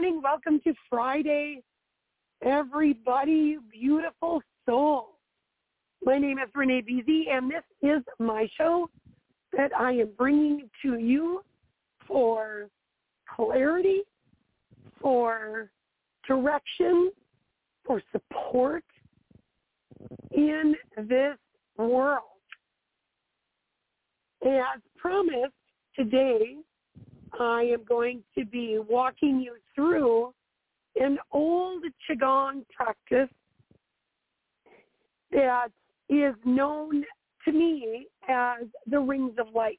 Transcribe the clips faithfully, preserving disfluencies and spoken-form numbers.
morning. Welcome to Friday, everybody, you beautiful soul. My name is Renee Beasy, and this is my show that I am bringing to you for clarity, for direction, for support in this world. As promised, today I am going to be walking you through an old Qigong practice that is known to me as the rings of light.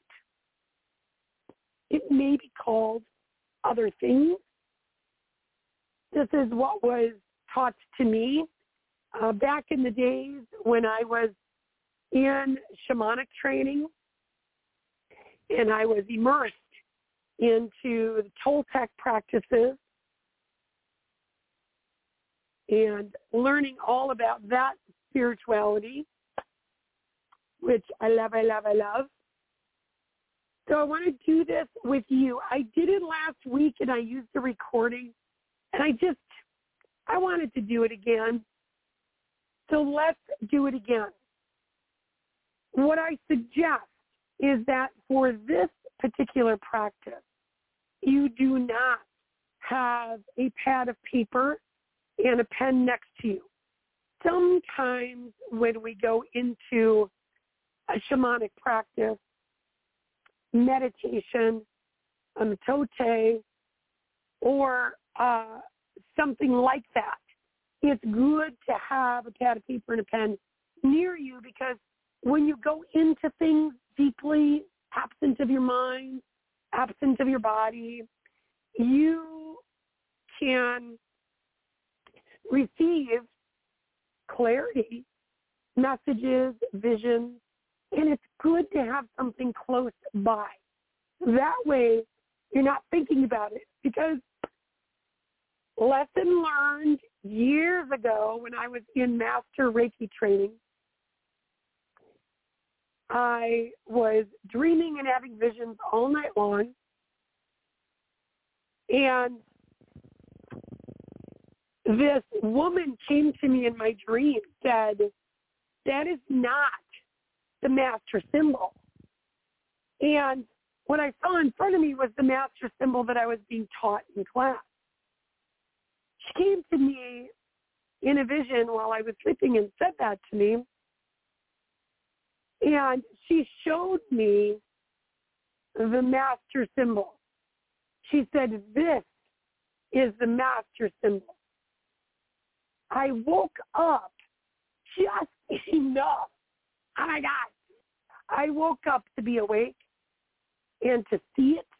It may be called other things. This is what was taught to me uh, back in the days when I was in shamanic training and I was immersed into the Toltec practices and learning all about that spirituality, which I love, I love, I love. So I want to do this with you. I did it last week and I used the recording and I just, I wanted to do it again. So let's do it again. What I suggest is that for this particular practice, you do not have a pad of paper and a pen next to you. Sometimes when we go into a shamanic practice, meditation, a metote, or uh, something like that, it's good to have a pad of paper and a pen near you because when you go into things deeply, absent of your mind, absent of your body, you can receive clarity, messages, visions, and it's good to have something close by. That way, you're not thinking about it because lesson learned years ago when I was in Master Reiki training, I was dreaming and having visions all night long, and this woman came to me in my dream, said, that is not the master symbol. And what I saw in front of me was the master symbol that I was being taught in class. She came to me in a vision while I was sleeping and said that to me. And she showed me the master symbol. She said, this is the master symbol. I woke up just enough. Oh, my God. I woke up to be awake and to see it.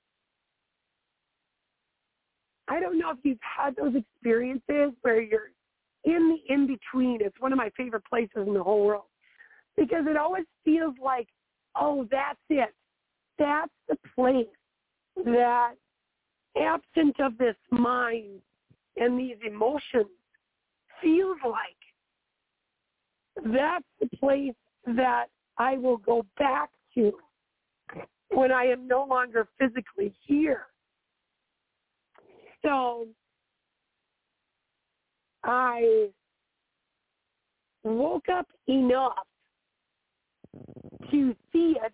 I don't know if you've had those experiences where you're in the in-between. It's one of my favorite places in the whole world because it always feels like, oh, that's it. That's the place that, absent of this mind and these emotions, feels like that's the place that I will go back to when I am no longer physically here. So I woke up enough to see it,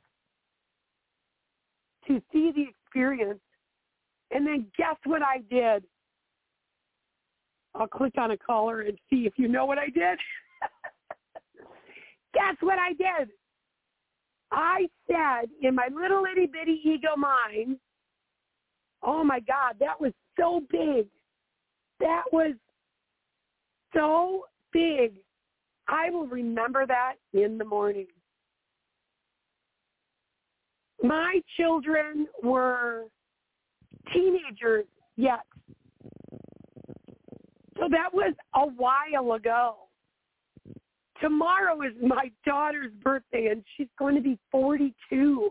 to see the experience, and then guess what I did? I'll click on a caller and see if you know what I did. Guess what I did? I said in my little itty bitty ego mind, oh my God, that was so big. That was so big. I will remember that in the morning. My children were teenagers yet. So that was a while ago. Tomorrow is my daughter's birthday, and she's going to be forty-two.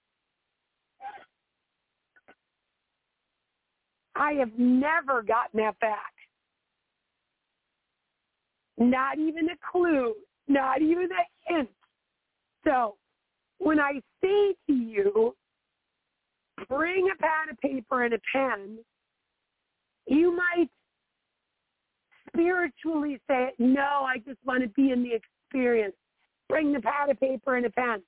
I have never gotten that back. Not even a clue, not even a hint. So when I say to you, bring a pad of paper and a pen, You might spiritually say, no, I just want to be in the experience. Bring the pad of paper and a pen.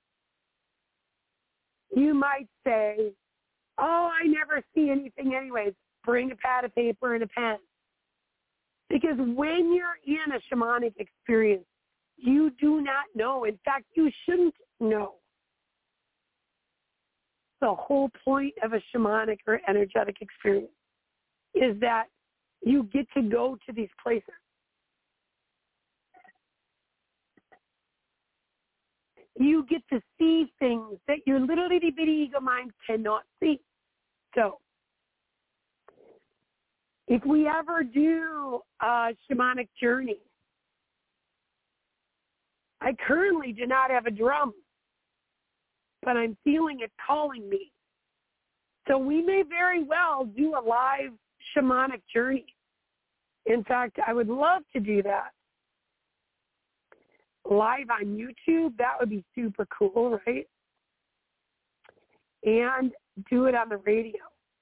You might say, oh, I never see anything anyways. Bring a pad of paper and a pen. Because when you're in a shamanic experience, you do not know. In fact, you shouldn't know. The whole point of a shamanic or energetic experience is that you get to go to these places. You get to see things that your little itty bitty ego mind cannot see. So, if we ever do a shamanic journey, I currently do not have a drum, but I'm feeling it calling me. So we may very well do a live shamanic journey. In fact, I would love to do that. Live on YouTube, that would be super cool, right? And do it on the radio.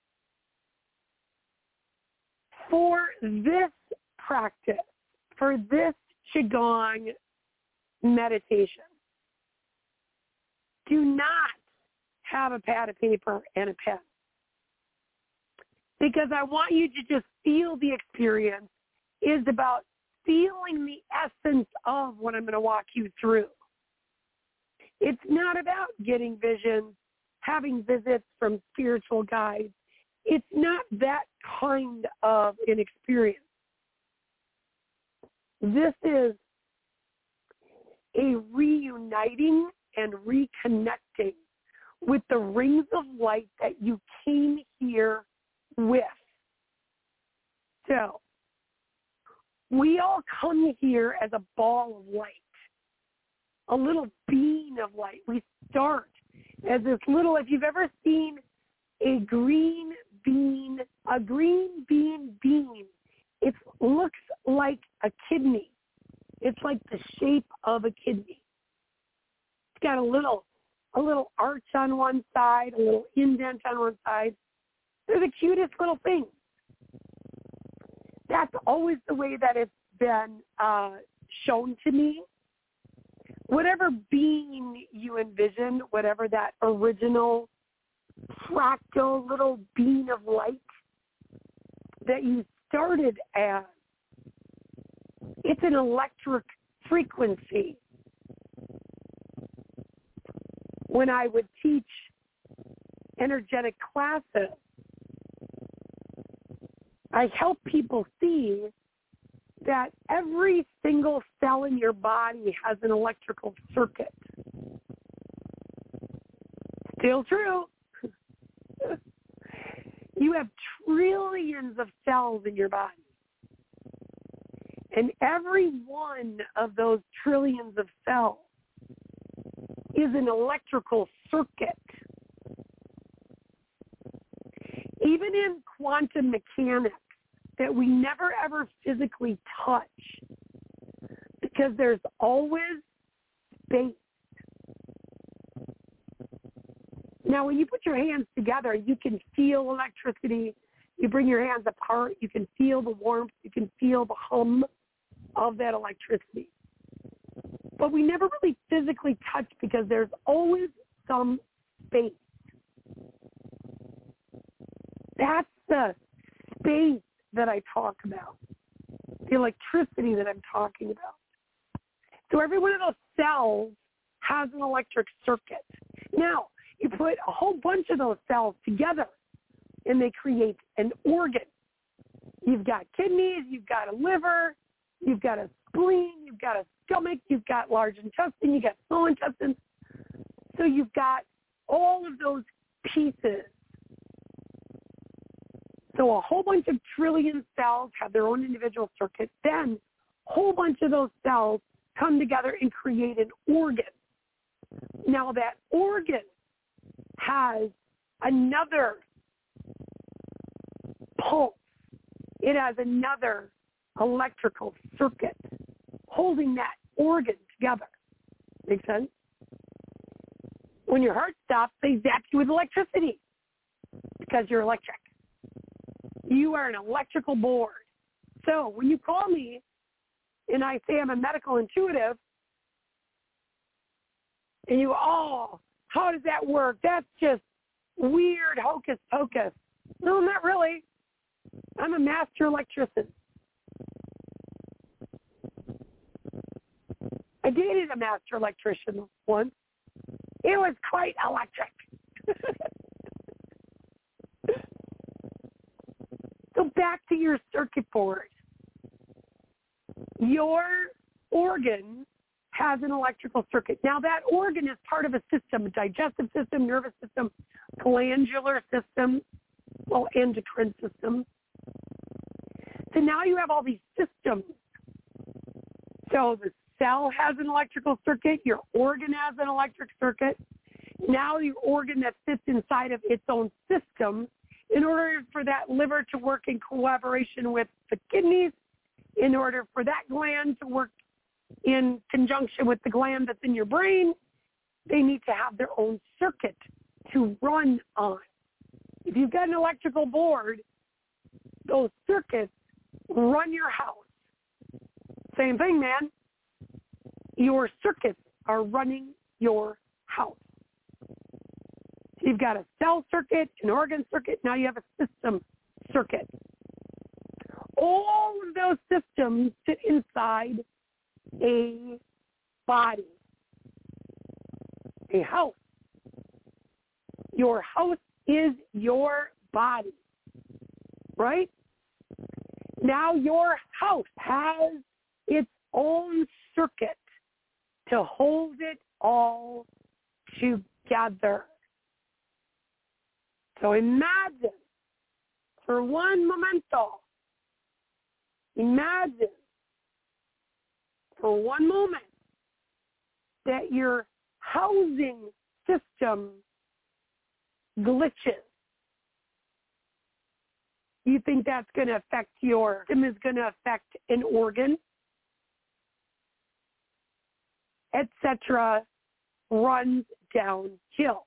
For this practice, for this Qigong meditation, do not have a pad of paper and a pen. Because I want you to just feel the experience is about feeling the essence of what I'm going to walk you through. It's not about getting visions, having visits from spiritual guides. It's not that kind of an experience. This is a reuniting and reconnecting with the rings of light that you came here with. So, we all come here as a ball of light, a little bean of light. We start as this little, if you've ever seen a green bean, a green bean bean, it looks like a kidney. It's like the shape of a kidney. It's got a little, a little arch on one side, a little indent on one side. They're the cutest little things. That's always the way that it's been uh, shown to me. Whatever being you envision, whatever that original fractal little bean of light that you started as, it's an electric frequency. When I would teach energetic classes, I help people see that every single cell in your body has an electrical circuit. Still true. You have trillions of cells in your body. And every one of those trillions of cells is an electrical circuit. Even in quantum mechanics that we never ever physically touch, because there's always space. Now, when you put your hands together, you can feel electricity. You bring your hands apart, you can feel the warmth, you can feel the hum of that electricity. But we never really physically touch because there's always some space. That's the space that I talk about, the electricity that I'm talking about. So every one of those cells has an electric circuit. Now, you put a whole bunch of those cells together, and they create an organ. You've got kidneys, you've got a liver, you've got a spleen, you've got a stomach, you've got large intestine, you've got small intestine. So you've got all of those pieces. So a whole bunch of trillion cells have their own individual circuit. Then a whole bunch of those cells come together and create an organ. Now that organ has another pulse. It has another electrical circuit holding that organ together. Make sense? When your heart stops, they zap you with electricity because you're electric. You are an electrical board. So when you call me and I say I'm a medical intuitive, and you, oh, how does that work? That's just weird hocus pocus. No, not really. I'm a master electrician. I dated a master electrician once. It was quite electric. So back to your circuit board. Your organ has an electrical circuit. Now that organ is part of a system, a digestive system, nervous system, glandular system, well, endocrine system. So now you have all these systems. So the cell has an electrical circuit. Your organ has an electric circuit. Now your organ that sits inside of its own system, in order for that liver to work in collaboration with the kidneys, in order for that gland to work in conjunction with the gland that's in your brain, they need to have their own circuit to run on. If you've got an electrical board, those circuits run your house. Same thing, man. Your circuits are running your house. You've got a cell circuit, an organ circuit, now you have a system circuit. All of those systems sit inside a body, a house. Your house is your body, right? Now your house has its own circuit to hold it all together. So imagine, for one momento, imagine for one moment that your housing system glitches. You think that's going to affect your system, is going to affect an organ, et cetera, runs downhill.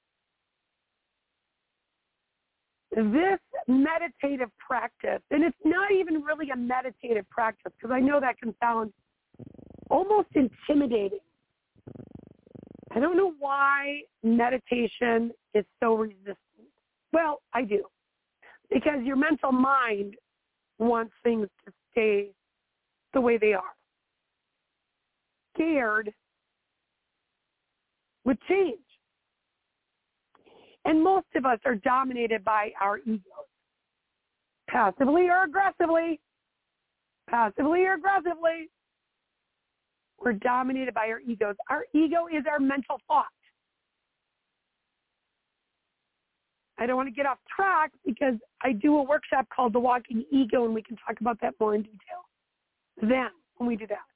This meditative practice, and it's not even really a meditative practice, because I know that can sound almost intimidating. I don't know why meditation is so resistant. Well, I do. Because your mental mind wants things to stay the way they are. Scared with change. And most of us are dominated by our egos. Passively or aggressively. Passively or aggressively. We're dominated by our egos. Our ego is our mental thought. I don't want to get off track because I do a workshop called The Walking Ego, and we can talk about that more in detail then when we do that.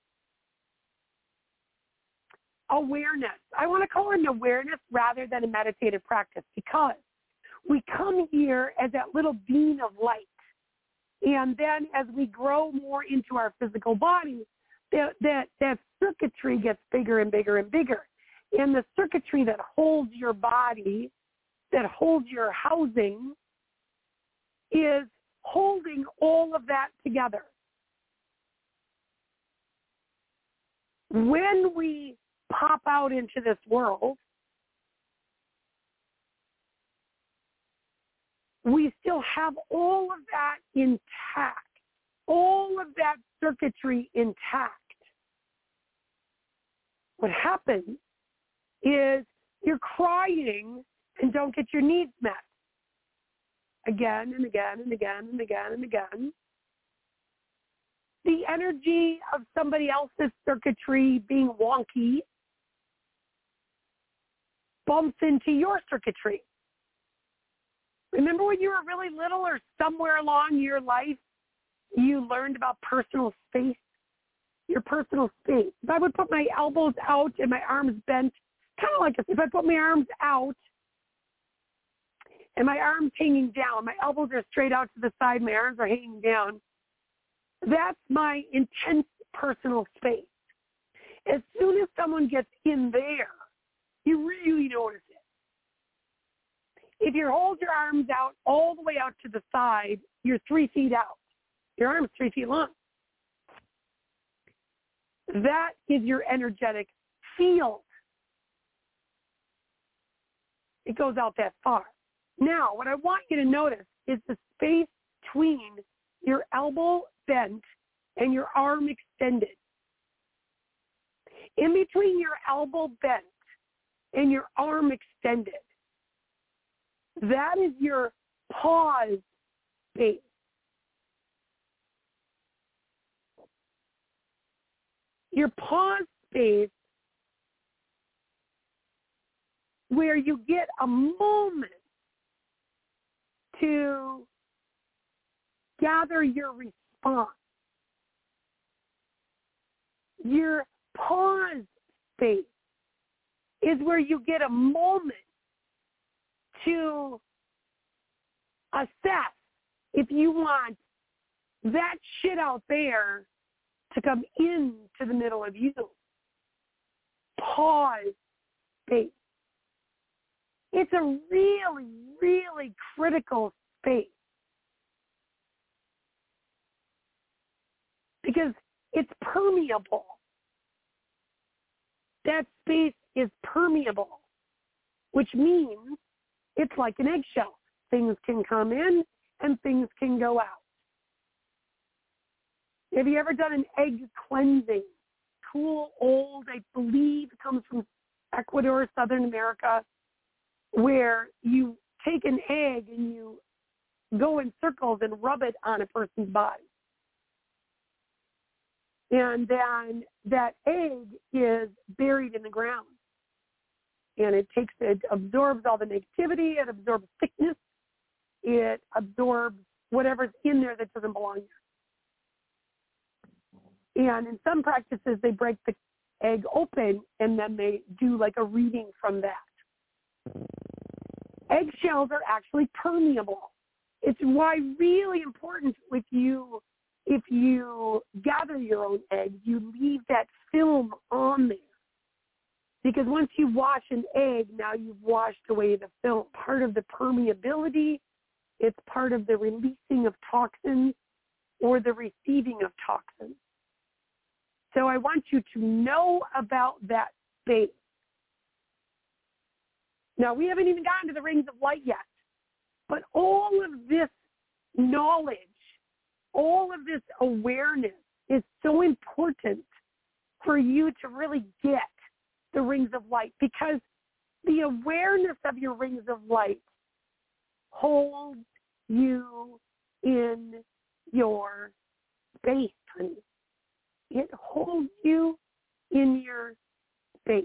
Awareness. I want to call it an awareness rather than a meditative practice, because we come here as that little beam of light. And then as we grow more into our physical body, that, that, that circuitry gets bigger and bigger and bigger. And the circuitry that holds your body, that holds your housing, is holding all of that together. When we pop out into this world, we still have all of that intact, all of that circuitry intact. What happens is you're crying and don't get your needs met again and again and again and again and again. The energy of somebody else's circuitry being wonky bumps into your circuitry. Remember when you were really little or somewhere along your life, you learned about personal space? Your personal space. If I would put my elbows out and my arms bent, kind of like if I put my arms out and my arms hanging down, my elbows are straight out to the side, my arms are hanging down, that's my intense personal space. As soon as someone gets in there, you really notice If you hold your arms out all the way out to the side, you're three feet out. Your arm's three feet long. That is your energetic field. It goes out that far. Now, what I want you to notice is the space between your elbow bent and your arm extended. In between your elbow bent and your arm extended, that is your pause space. Your pause space where you get a moment to gather your response. Your pause space is where you get a moment to assess if you want that shit out there to come into the middle of you. Pause space. It's a really, really critical space because it's permeable. That space is permeable, which means it's like an eggshell. Things can come in and things can go out. Have you ever done an egg cleansing? Cool, old, I believe it comes from Ecuador, Southern America, where you take an egg and you go in circles and rub it on a person's body. And then that egg is buried in the ground. And it takes, it absorbs all the negativity, it absorbs sickness, it absorbs whatever's in there that doesn't belong there. And in some practices, they break the egg open and then they do like a reading from that. Eggshells are actually permeable. It's why really important with you, if you gather your own eggs, you leave that film on there. Because once you wash an egg, now you've washed away the film. Part of the permeability, it's part of the releasing of toxins or the receiving of toxins. So I want you to know about that space. Now, we haven't even gotten to the rings of light yet, but all of this knowledge, all of this awareness is so important for you to really get the rings of light, because the awareness of your rings of light holds you in your space, honey. It holds you in your space.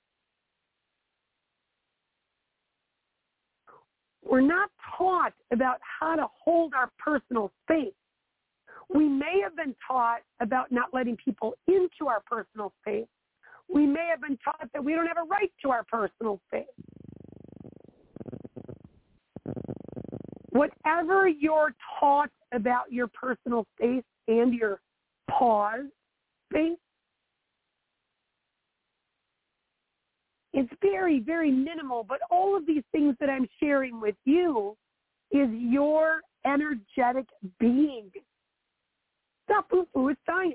We're not taught about how to hold our personal space. We may have been taught about not letting people into our personal space. We may have been taught that we don't have a right to our personal space. Whatever you're taught about your personal space and your pause space, it's very, very minimal, but all of these things that I'm sharing with you is your energetic being. Stop foo-foo with science.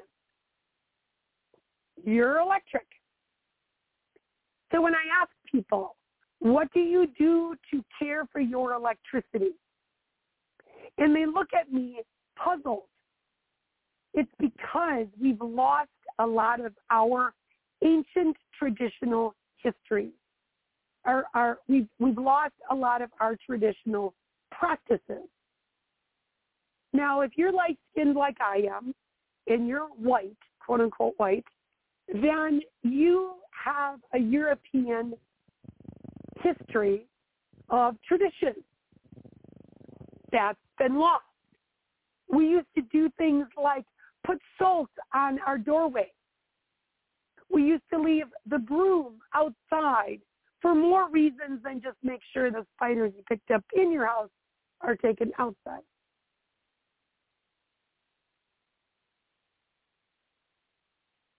You're electric. So when I ask people, what do you do to care for your electricity? And they look at me puzzled. It's because we've lost a lot of our ancient traditional history. Our, our, we've, we've lost a lot of our traditional practices. Now, if you're light-skinned like I am, and you're white, quote-unquote white, then you have a European history of tradition that's been lost. We used to do things like put salt on our doorway. We used to leave the broom outside for more reasons than just make sure the spiders you picked up in your house are taken outside.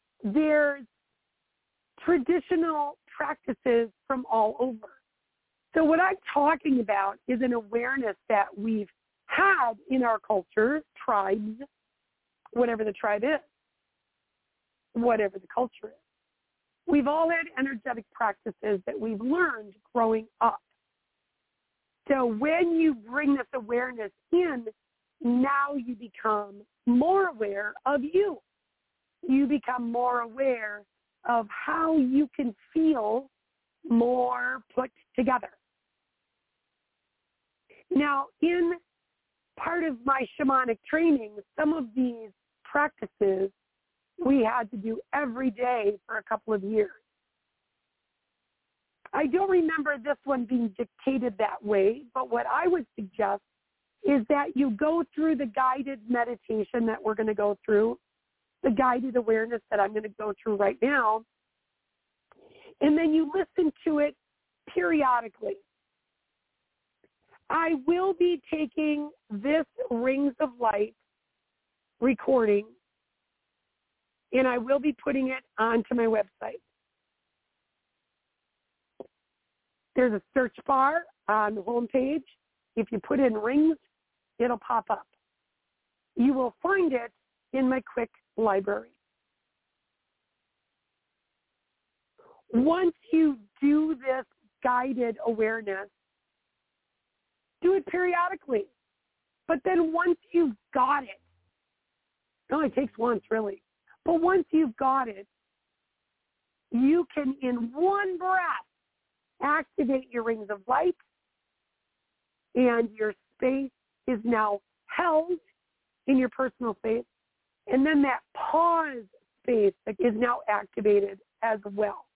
There's traditional practices from all over. So what I'm talking about is an awareness that we've had in our cultures, tribes, whatever the tribe is, whatever the culture is. We've all had energetic practices that we've learned growing up. So when you bring this awareness in, now you become more aware of you. You become more aware of how you can feel more put together. Now, in part of my shamanic training, some of these practices we had to do every day for a couple of years. I don't remember this one being dictated that way, but what I would suggest is that you go through the guided meditation that we're going to go through, the guided awareness that I'm going to go through right now, and then you listen to it periodically. I will be taking this Rings of Light recording, and I will be putting it onto my website. There's a search bar on the homepage. If you put in rings, it'll pop up. You will find it in my quick library. Once you do this guided awareness, do it periodically. But then once you've got it, it only takes once really, but once you've got it, you can in one breath activate your rings of light, and your space is now held in your personal space, and then that pause space is now activated as well.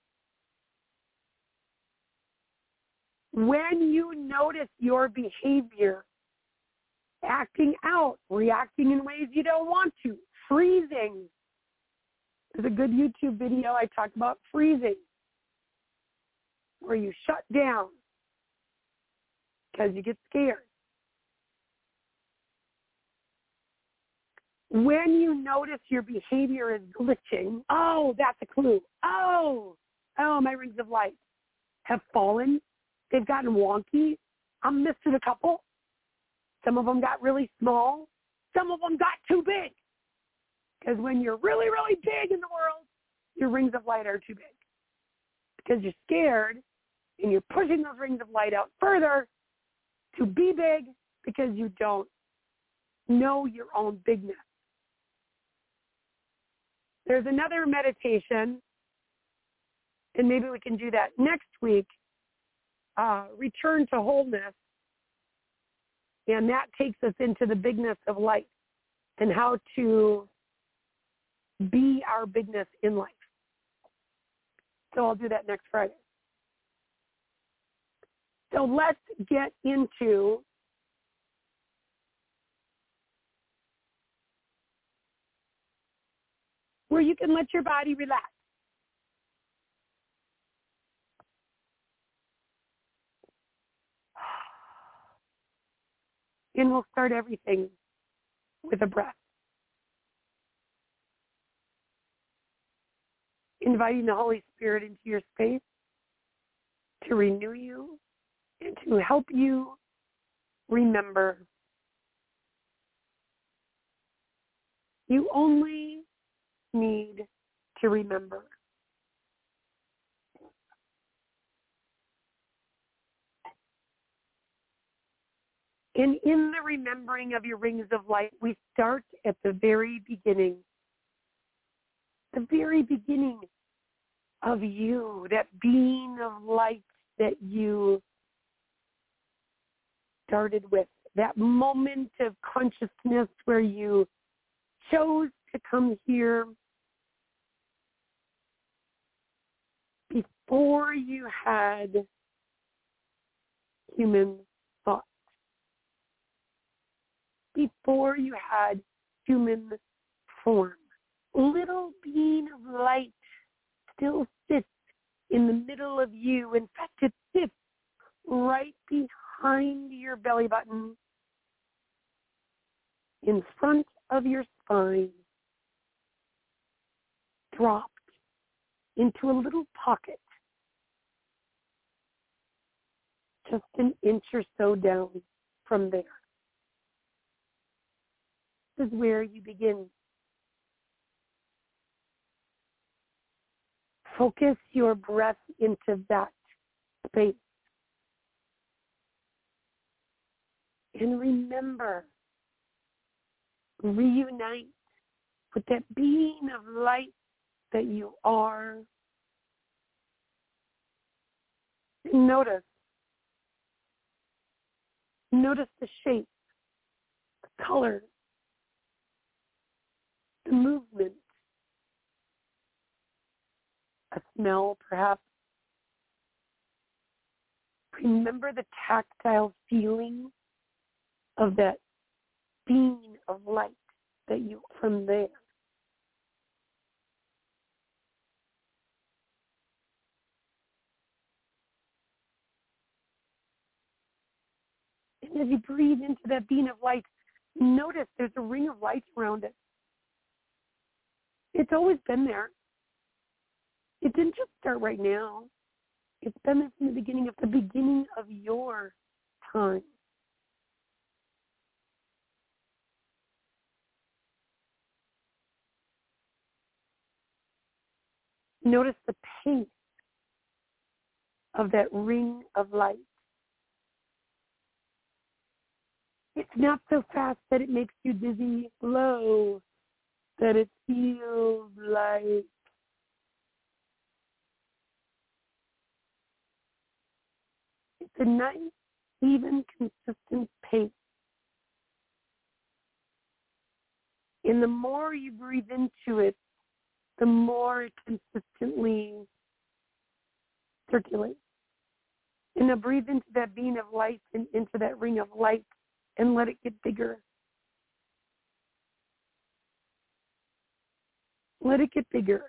When you notice your behavior acting out, reacting in ways you don't want to, freezing. There's a good YouTube video I talk about freezing, where you shut down because you get scared. When you notice your behavior is glitching, oh, that's a clue. Oh, oh, my rings of light have fallen. They've gotten wonky. I'm missing a couple. Some of them got really small. Some of them got too big. Because when you're really, really big in the world, your rings of light are too big. Because you're scared and you're pushing those rings of light out further to be big because you don't know your own bigness. There's another meditation, and maybe we can do that next week, uh, return to wholeness, and that takes us into the bigness of light and how to be our bigness in life. So I'll do that next Friday. So let's get into where you can let your body relax. And we'll start everything with a breath. Inviting the Holy Spirit into your space to renew you and to help you remember. You only need to remember. And in the remembering of your rings of light, we start at the very beginning. The very beginning of you, that being of light that you started with, that moment of consciousness where you chose to come here before you had human thought, before you had human form. Little being of light still sits in the middle of you. In fact, it sits right behind your belly button, in front of your spine, dropped into a little pocket. just an inch or so down from there. This is where you begin. Focus your breath into that space. And remember, reunite with that being of light that you are. And notice, notice the shape, the color, the movement, a smell perhaps. Remember the tactile feeling of that beam of light that you from there. And as you breathe into that beam of light, notice there's a ring of light around it. It's always been there. It didn't just start right now. It's been there from the beginning of the beginning of your time. Notice the pace of that ring of light. It's not so fast that it makes you dizzy, slow, that it feels like it's a nice, even, consistent pace. And the more you breathe into it, the more it consistently circulates. And now breathe into that beam of light and into that ring of light and let it get bigger. Let it get bigger.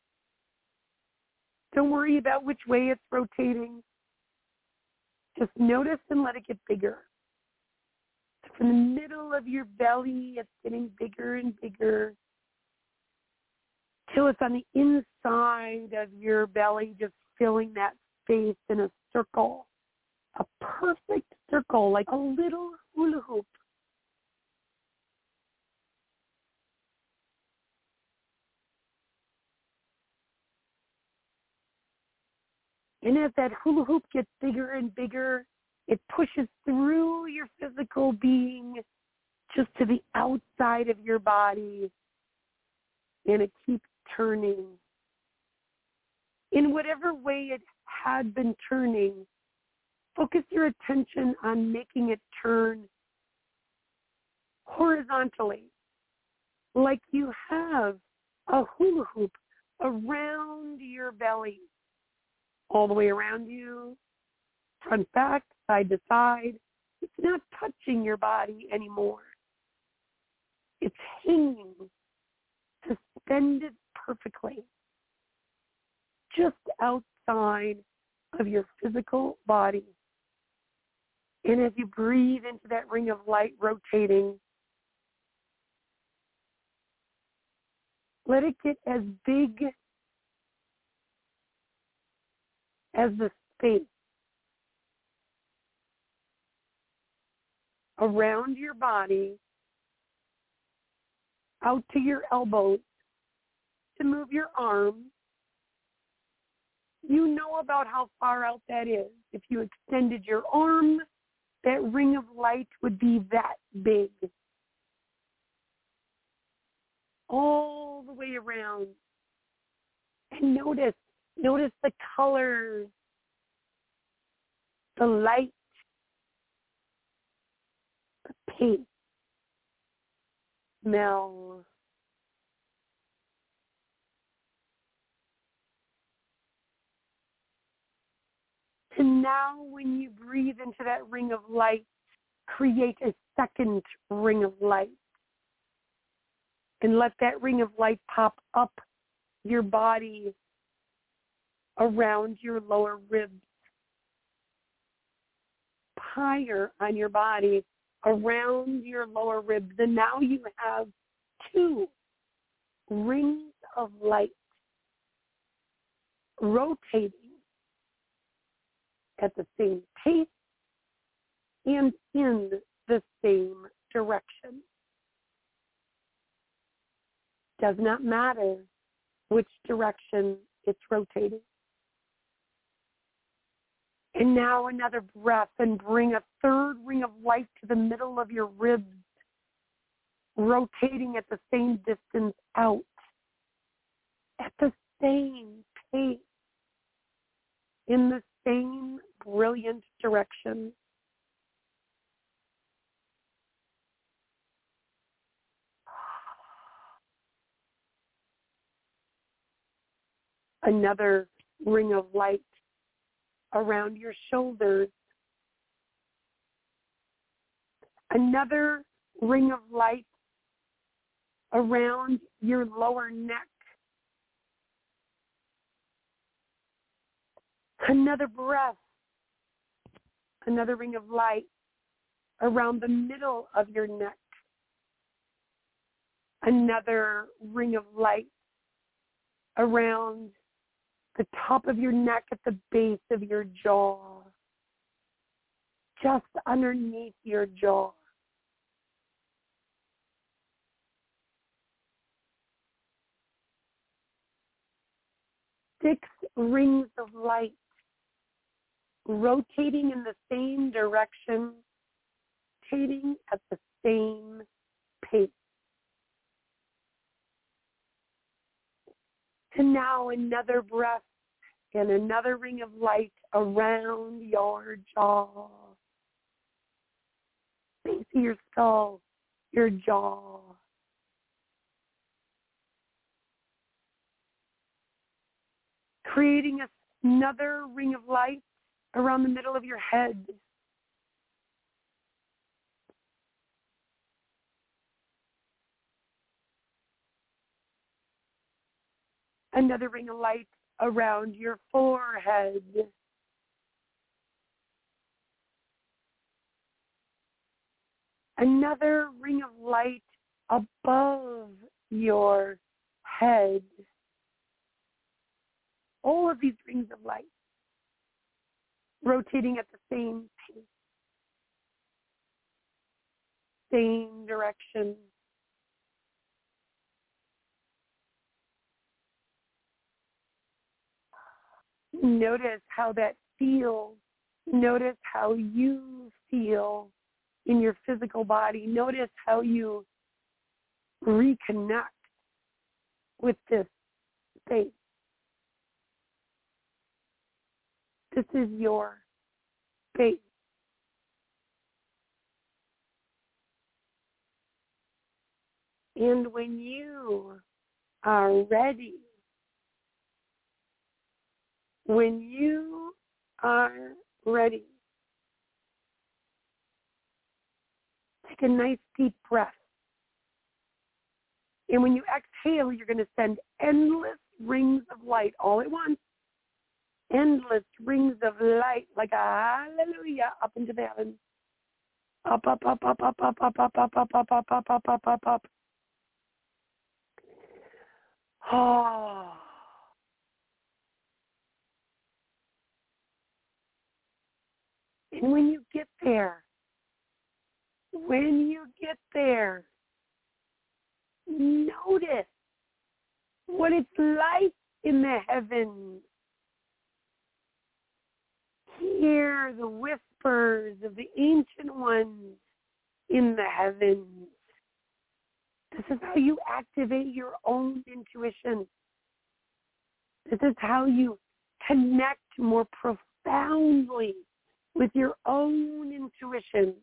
Don't worry about which way it's rotating. Just notice and let it get bigger. From the middle of your belly, it's getting bigger and bigger till it's on the inside of your belly, just filling that space in a circle, a perfect circle, like a little hula hoop. And as that hula hoop gets bigger and bigger, it pushes through your physical being just to the outside of your body, and it keeps turning. In whatever way it had been turning, focus your attention on making it turn horizontally, like you have a hula hoop around your belly, all the way around you, front, back, side to side. It's not touching your body anymore. It's hanging, suspended perfectly, just outside of your physical body. And as you breathe into that ring of light rotating, let it get as big as the space around your body, out to your elbows, to move your arms. You know about how far out that is. If you extended your arm, that ring of light would be that big. All the way around. And notice, notice the colors, the light, the pace, smell. And now when you breathe into that ring of light, create a second ring of light. And let that ring of light pop up your body around your lower ribs, higher on your body around your lower ribs. And now you have two rings of light rotating at the same pace and in the same direction. Does not matter which direction it's rotating. And now another breath, and bring a third ring of light to the middle of your ribs, rotating at the same distance out, at the same pace, in the same brilliant direction. Another ring of light around your shoulders. Another ring of light around your lower neck. Another breath. Another ring of light around the middle of your neck. Another ring of light around the top of your neck at the base of your jaw, just underneath your jaw. Six rings of light rotating in the same direction, rotating at the same pace. And now another breath and another ring of light around your jaw, base of your skull, your jaw. Creating another ring of light around the middle of your head. Another ring of light around your forehead. Another ring of light above your head. All of these rings of light rotating at the same pace, same direction. Notice how that feels. Notice how you feel in your physical body. Notice how you reconnect with this space. This is your space. And when you are ready, when you are ready, take a nice deep breath. And when you exhale, you're going to send endless rings of light all at once. Endless rings of light, like a hallelujah, up into the heavens. Up, up, up, up, up, up, up, up, up, up, up, up, up, up, up, up, up. Oh. And when you get there, when you get there, notice what it's like in the heavens. Hear the whispers of the ancient ones in the heavens. This is how you activate your own intuition. This is how you connect more profoundly with your own intuition.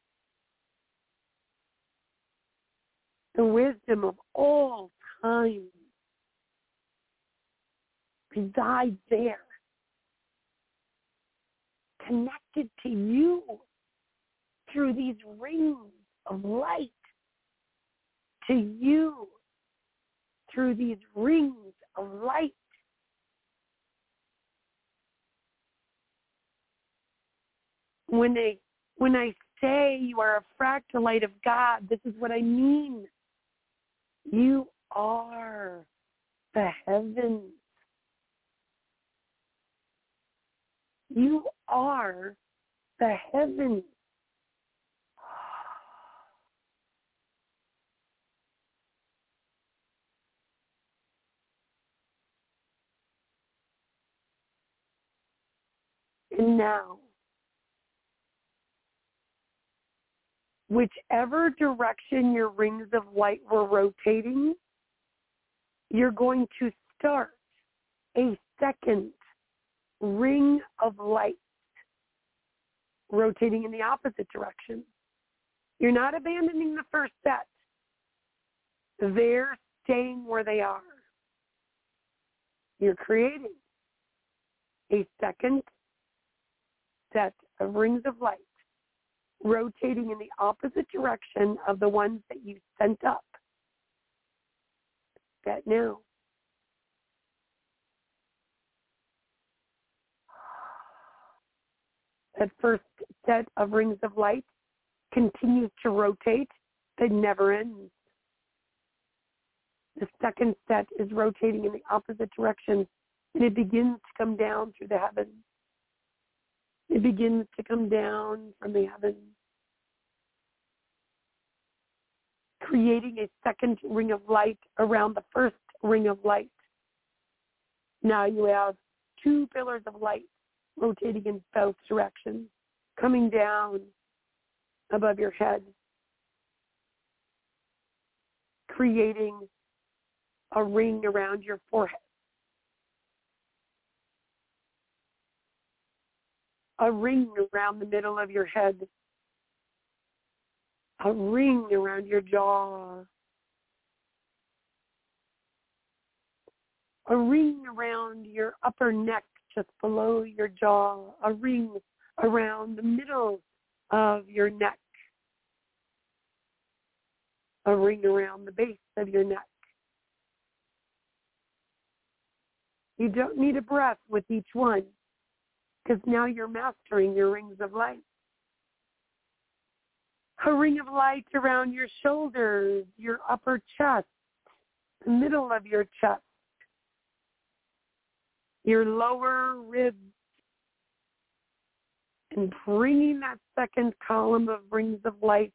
The wisdom of all time resides there, connected to you through these rings of light, to you through these rings of light. When I, when I say you are a fractal of God, this is what I mean. You are the heavens. You are the heavens. And now, whichever direction your rings of light were rotating, you're going to start a second ring of light rotating in the opposite direction. You're not abandoning the first set. They're staying where they are. You're creating a second set of rings of light rotating in the opposite direction of the ones that you sent up. That now. That first set of rings of light continues to rotate, but never ends. The second set is rotating in the opposite direction, and it begins to come down through the heavens. It begins to come down from the heavens, creating a second ring of light around the first ring of light. Now you have two pillars of light rotating in both directions, coming down above your head, creating a ring around your forehead, a ring around the middle of your head, a ring around your jaw, a ring around your upper neck just below your jaw, a ring around the middle of your neck, a ring around the base of your neck. You don't need a breath with each one, because now you're mastering your rings of light. A ring of light around your shoulders, your upper chest, the middle of your chest, your lower ribs, and bringing that second column of rings of light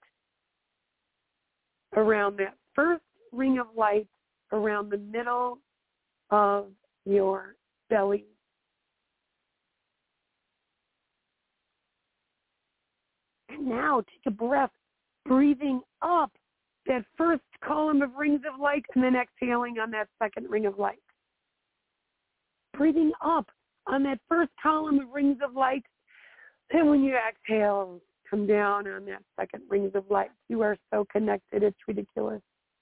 around that first ring of light around the middle of your belly. And now take a breath, breathing up that first column of rings of light and then exhaling on that second ring of light. Breathing up on that first column of rings of light. Then when you exhale, come down on that second rings of light. You are so connected, it's ridiculous.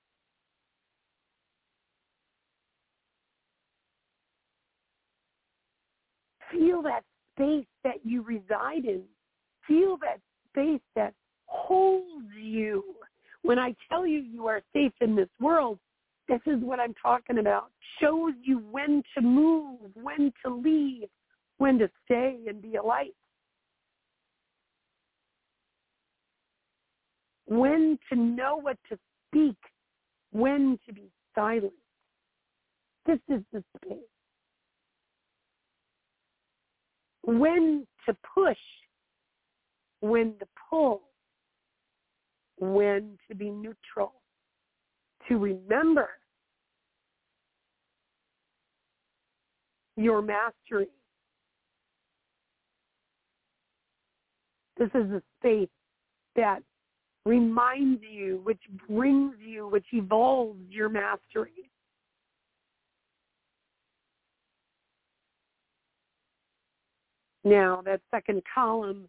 Feel that space that you reside in. Feel that space that holds you. When I tell you you are safe in this world, this is what I'm talking about. Shows you when to move, when to leave, when to stay and be a light. When to know what to speak, when to be silent. This is the space. When to push, when to pull, when to be neutral, to remember your mastery. This is a space that reminds you, which brings you, which evolves your mastery. Now, that second column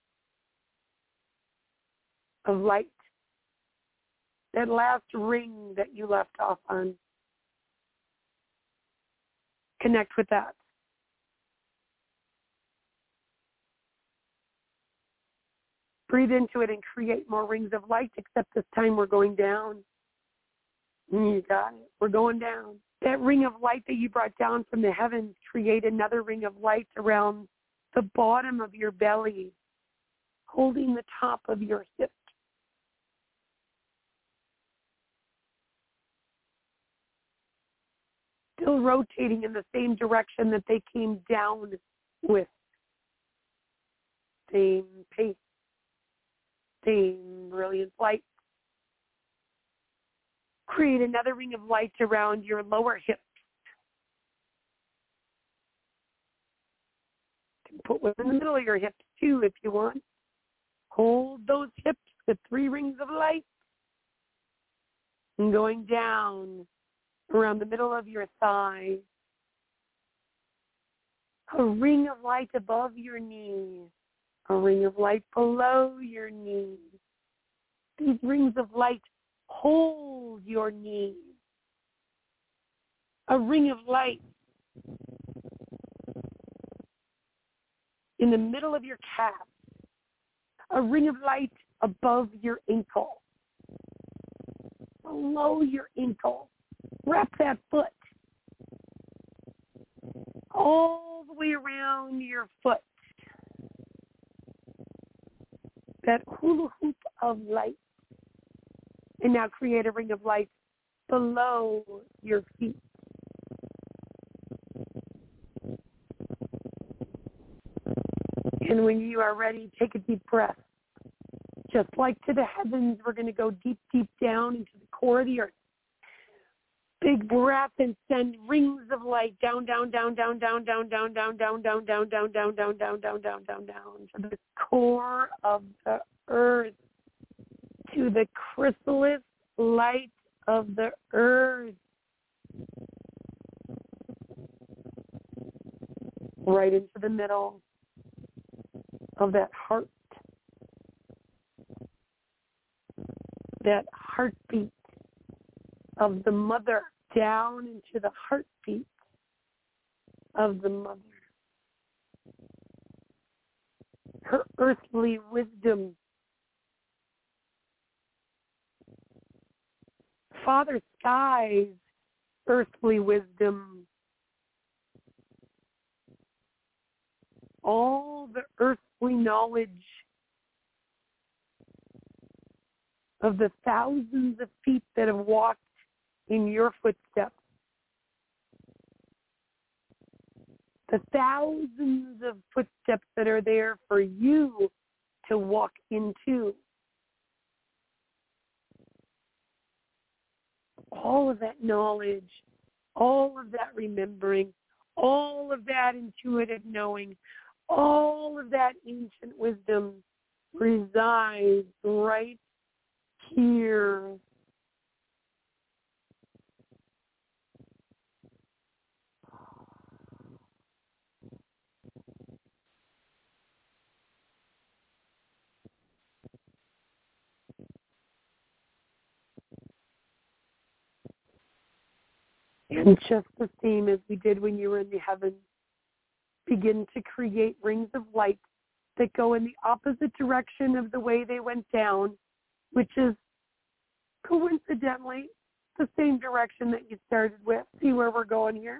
of light, that last ring that you left off on, connect with that. Breathe into it and create more rings of light, except this time we're going down. You got it. We're going down. That ring of light that you brought down from the heavens, create another ring of light around the bottom of your belly, holding the top of your hips. Still rotating in the same direction that they came down with. Same pace, same brilliant light. Create another ring of light around your lower hips. put one in the middle of your hips too if you want. Hold those hips with three rings of light and going down around the middle of your thigh. A ring of light above your knees. A ring of light below your knees. These rings of light hold your knees. A ring of light in the middle of your calf. A ring of light above your ankle. Below your ankle. Wrap that foot all the way around your foot. That hula hoop of light. And now create a ring of light below your feet. And when you are ready, take a deep breath. Just like to the heavens, we're going to go deep, deep down into the core of the earth. Big breath and send rings of light down, down, down, down, down, down, down, down, down, down, down, down, down, down, down, down, down, down, down to the core of the earth, to the chrysalis light of the earth. Right into the middle of that heart, that heartbeat of the mother, down into the heartbeat of the mother. Her earthly wisdom. Father Sky's earthly wisdom. All the earthly knowledge of the thousands of feet that have walked in your footsteps. The thousands of footsteps that are there for you to walk into. All of that knowledge, all of that remembering, all of that intuitive knowing, all of that ancient wisdom resides right here. And just the same as we did when you were in the heavens, begin to create rings of light that go in the opposite direction of the way they went down, which is coincidentally the same direction that you started with. See where we're going here?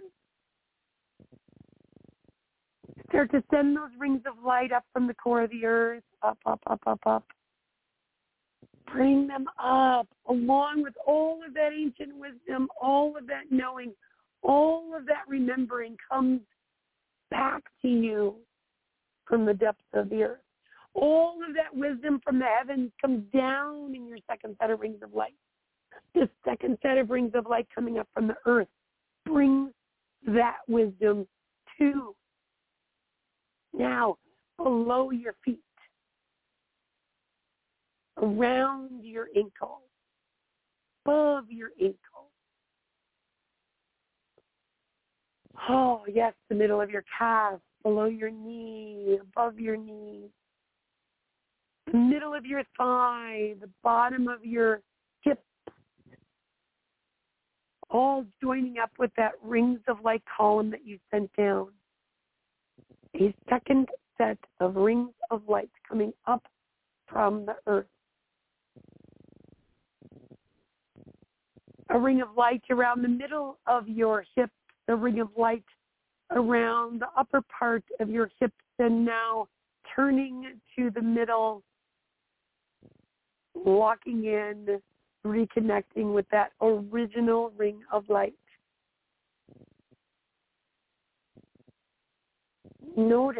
Start to send those rings of light up from the core of the earth, up, up, up, up, up. Bring them up along with all of that ancient wisdom, all of that knowing, all of that remembering comes back to you from the depths of the earth. All of that wisdom from the heavens comes down in your second set of rings of light. This second set of rings of light coming up from the earth brings that wisdom to now below your feet, around your ankle, above your ankle. Oh, yes, the middle of your calf, below your knee, above your knee, the middle of your thigh, the bottom of your hip, all joining up with that rings of light column that you sent down. A second set of rings of light coming up from the earth. A ring of light around the middle of your hips, a ring of light around the upper part of your hips, and now turning to the middle, walking in, reconnecting with that original ring of light. Notice,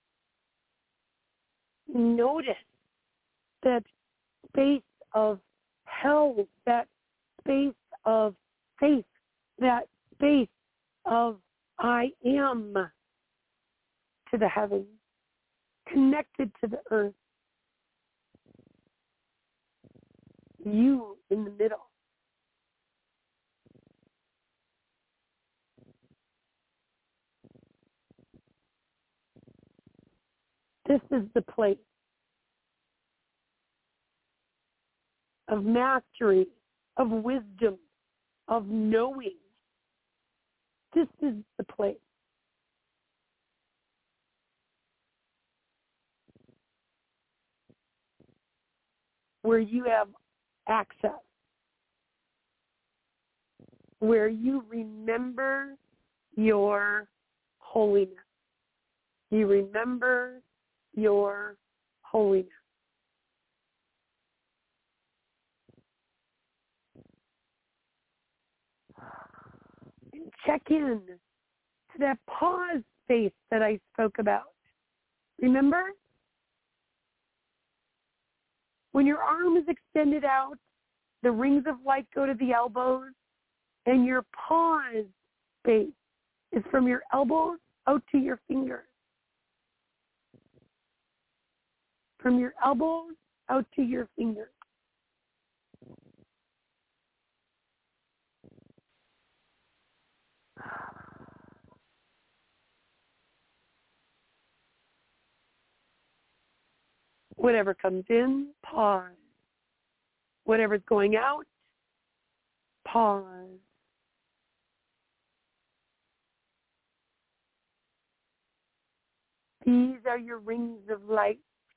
notice that space of health, that space of faith, that space of I am to the heavens. connected to the earth. You in the middle. This is the place of mastery, of wisdom, of knowing. This is the place where you have access, where you remember your holiness. You remember your holiness. And check in to that pause space that I spoke about. Remember? When your arm is extended out, the rings of light go to the elbows, and your pause space is from your elbows out to your fingers. From your elbows out to your fingers. Whatever comes in, pause. Whatever's going out, pause. These are your rings of light.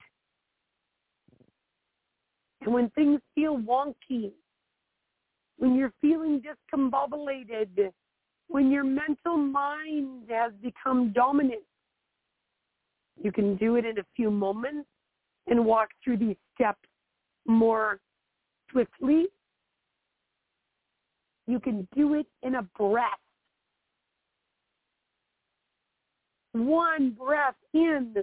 And when things feel wonky, when you're feeling discombobulated, when your mental mind has become dominant, you can do it in a few moments and walk through these steps more swiftly. You can do it in a breath. One breath in.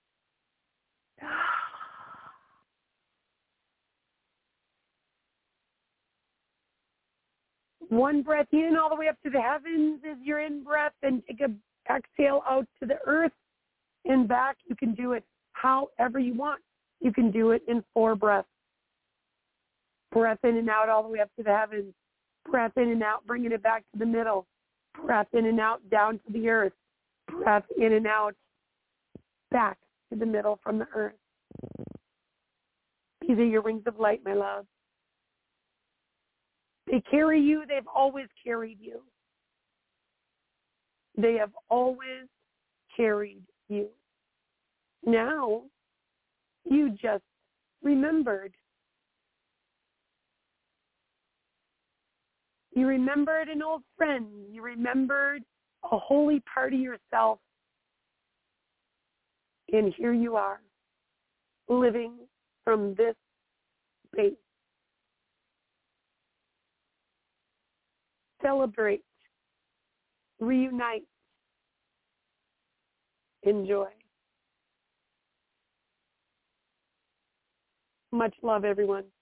One breath in all the way up to the heavens is your in-breath, and take a exhale out to the earth and back. You can do it however you want. You can do it in four breaths. Breath in and out all the way up to the heavens. Breath in and out, bringing it back to the middle. Breath in and out, down to the earth. Breath in and out, back to the middle from the earth. These are your rings of light, my love. They carry you. They've always carried you. They have always carried you. Now, you just remembered. You remembered an old friend. You remembered a holy part of yourself. And here you are, living from this space. Celebrate. Reunite. Enjoy. Much love, everyone.